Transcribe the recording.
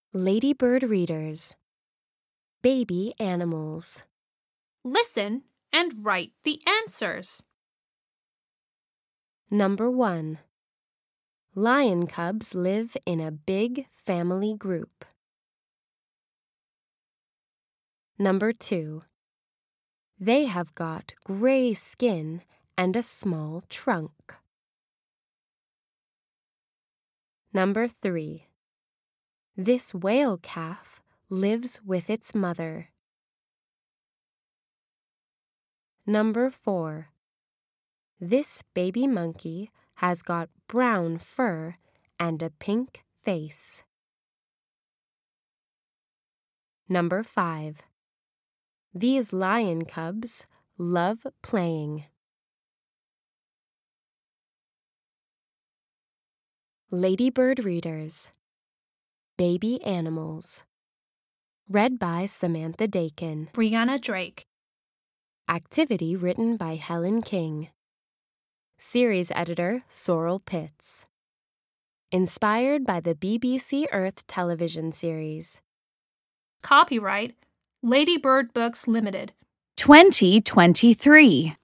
Ladybird readers. Baby animals. Listen and write the answers. Number 1. Lion cubs live in a big family group. Number 2. They have got gray skin and a small trunk. Number 3. This whale calf lives with its mother. Number 4. This baby monkey has got brown fur and a pink face. Number 5. These lion cubs love playing. Ladybird readers. Baby animals. Read by Samantha Dakin. Brianna Drake. Activity written by Helen King. Series editor Sorrel Pitts. Inspired by the BBC Earth television series. Copyright Ladybird Books Limited. 2023.